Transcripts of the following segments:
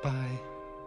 Pai,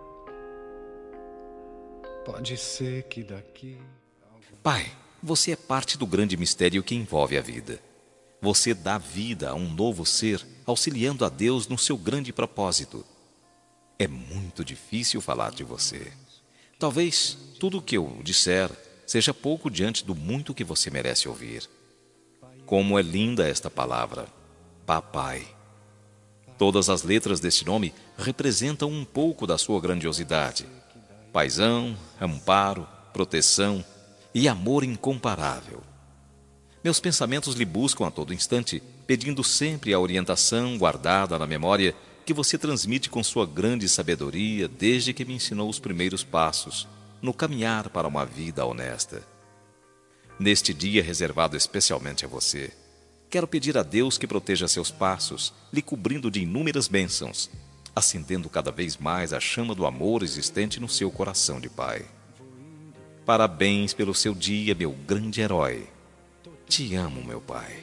pode ser que daqui... Pai, você é parte do grande mistério que envolve a vida. Você dá vida a um novo ser, auxiliando a Deus no seu grande propósito. É muito difícil falar de você. Talvez tudo o que eu disser seja pouco diante do muito que você merece ouvir. Como é linda esta palavra, Papai. Todas as letras deste nome representam um pouco da sua grandiosidade. Paizão, amparo, proteção e amor incomparável. Meus pensamentos lhe buscam a todo instante, pedindo sempre a orientação guardada na memória que você transmite com sua grande sabedoria desde que me ensinou os primeiros passos no caminhar para uma vida honesta. Neste dia reservado especialmente a você, quero pedir a Deus que proteja seus passos, lhe cobrindo de inúmeras bênçãos, acendendo cada vez mais a chama do amor existente no seu coração de pai. Parabéns pelo seu dia, meu grande herói. Te amo, meu pai.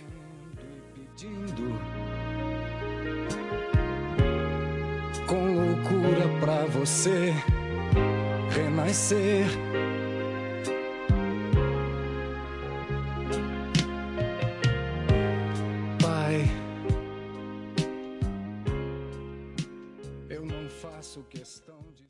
Com loucura pra você renascer.